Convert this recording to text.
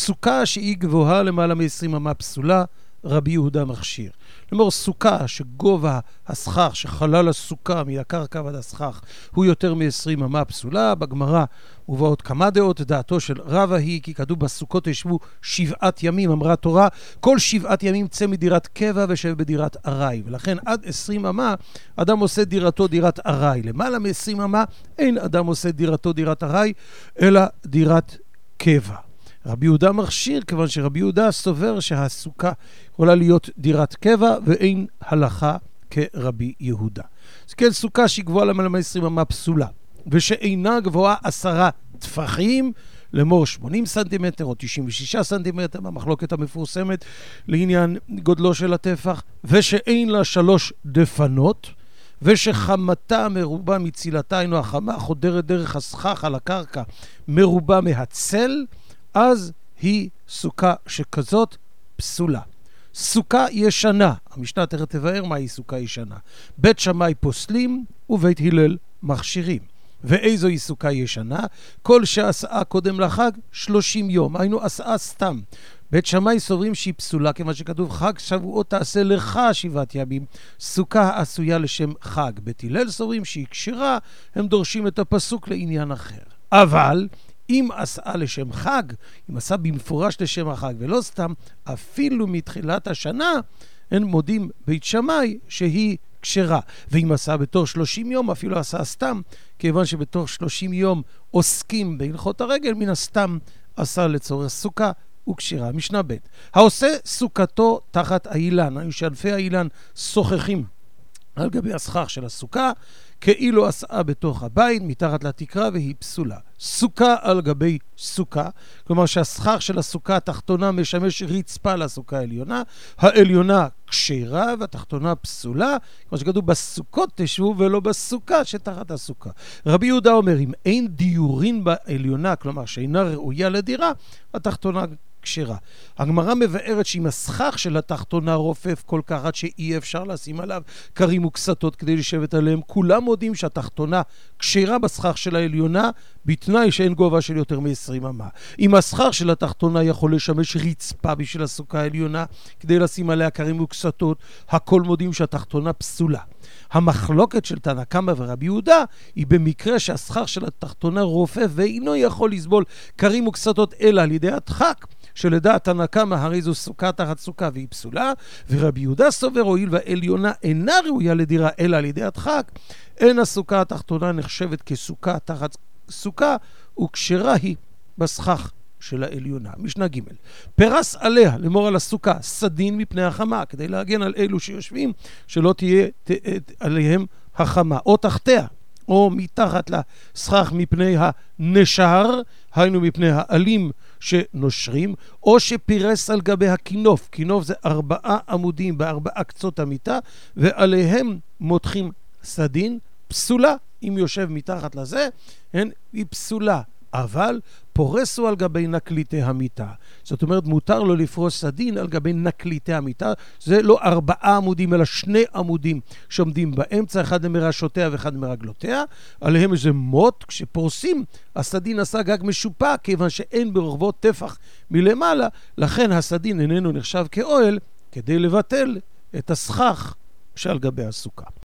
סוכה שהיא גבוהה למעלה מ-20 אמה פסולה, רבי יהודה מכשיר. כלומר, סוכה שגובה הסכך, שחלל הסוכה מהקרקע ועד הסכך, הוא יותר מ-20 אמה פסולה. בגמרא ובאות כמה דעות, דעתו של רבא היא, כי כתוב בסוכות ישבו 7 ימים, אמרה התורה, כל 7 ימים צא מדירת קבע ושב בדירת ארעי, ולכן עד 20 אמה אדם עושה דירתו דירת ארעי. למעלה מ-20 אמה אין אדם עושה דירתו דירת ארעי, אלא דירת קבע. רבי יהודה מכשיר, כיוון שרבי יהודה סובר שהסוכה יכולה להיות דירת קבע, ואין הלכה כרבי יהודה. אז כן, סוכה שהיא גבוהה למעלה מ-20 אמה פסולה, ושאינה גבוהה 10 טפחים, לאמור 80 סנטימטר או 96 סנטימטר, במחלוקת המפורסמת לעניין גודלו של הטפח, ושאין לה 3 דפנות, ושחמתה מרובה מצילתה, אינו החמה חודרת דרך הסכך על הקרקע מרובה מהצל, אז היא סוכה שכזאת פסולה. סוכה ישנה, המשנה תכף תבאר מהי סוכה ישנה. בית שמאי פוסלים ובית הלל מכשירים. ואיזו היא סוכה ישנה? כל שעשה קודם לחג 30 יום, היינו עשה סתם. בית שמאי סוברים שהיא פסולה, כמה שכתוב חג שבועות תעשה לך 7 ימים, סוכה עשויה לשם חג. בית הלל סוברים שהיא כשרה, הם דורשים את הפסוק לעניין אחר. אבל אם עשה לשם חג, אם עשה במפורש לשם החג ולא סתם, אפילו מתחילת השנה, הם מודים בית שמאי שהיא כשרה. ואם עשה בתוך 30 יום, אפילו עשה סתם, כיוון שבתוך 30 יום עוסקים בהלכות הרגל, מן הסתם עשה לצורך סוכה וכשרה. משנה ב' העושה סוכתו תחת האילן, היו שענפי האילן שוחחים על גבי הסכך של הסוכה, כאילו עשה בתוך הבית, מתחת לתקרה, והיא פסולה. סוכה על גבי סוכה, כלומר שהסכך של הסוכה התחתונה משמש רצפה לסוכה העליונה, העליונה כשרה והתחתונה פסולה, כמו שכתוב בסוכות תשבו ולא בסוכה שתחת הסוכה. רבי יהודה אומר, אם אין דיורין בעליונה, כלומר שאינה ראויה לדירה, התחתונה כשרה. הגמרא מבארת שאם הסכך של התחתונה רופף כל כך עד שאי אפשר לשים עליו קרים וקסתות כדי לשבת עליהם, כולם מודים שהתחתונה כשרה בסכך של העליונה, בתנאי שאין גובה של יותר מ-20 אמה. אם הסכך של התחתונה יכול לשמש רצפה בשביל הסוכה העליונה כדי לשים עליה קרים וקסתות, הכל מודים שהתחתונה פסולה. המחלוקת של תנא קמא ורבי יהודה היא במקרה שהסכך של התחתונה רופף ואינו יכול לסבול קרים וקסתות אלא על ידי הדחק, שלדעת תנא קמא הרי זו סוכה תחת סוכה והיא פסולה, ורבי יהודה סובר הואיל והעליונה אינה ראויה לדירה אלא על ידי הדחק, אין הסוכה התחתונה נחשבת כסוכה תחת סוכה, וכשרה היא בסכך של העליונה. משנה ג' פרס עליה, למור על הסוכה, סדין מפני החמה, כדי להגן על אלו שיושבים, שלא תהיה עליהם החמה, או תחתיה, או מתחת לסכך מפני הנשר, היינו מפני העלים שנושרים, או שפירס על גבי הכינוף. כינוף זה 4 עמודים ב4 קצות המיטה, ועליהם מותחים סדין, פסולה. אם יושב מתחת לזה, היא פסולה. אבל פורסו על גבי נקליטי המיטה. זאת אומרת, מותר לו לפרוס סדין על גבי נקליטי המיטה. זה לא 4 עמודים, אלא 2 עמודים שעומדים באמצע, אחד למראשותיה ואחד מרגלותיה. עליהם איזה מוט, כשפורסים, הסדין עשה גג משופע, כיוון שאין ברוחבו טפח מלמעלה, לכן הסדין איננו נחשב כאוהל, כדי לבטל את הסכך שעל גבי הסוכה.